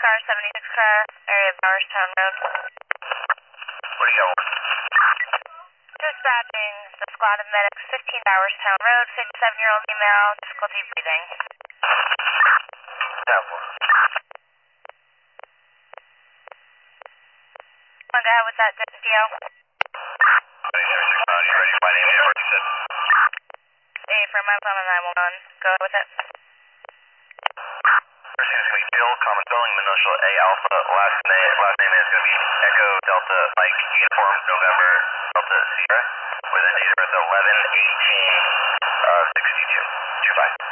car, 76 car, area of Bowerstown Road. What do you got? Dispatching the squad of medics, 15 Bowerstown Road, 57-year-old female, difficulty breathing. Go ahead with that, DO. 26 you ready to find any emergency? Hey, for my phone on 911, go ahead with it. First name is going to be Jill, common spelling, initial A alpha, last name is going to be Echo Delta Mike Uniform November Delta Sierra, with a date of birth 11/18/62. 25.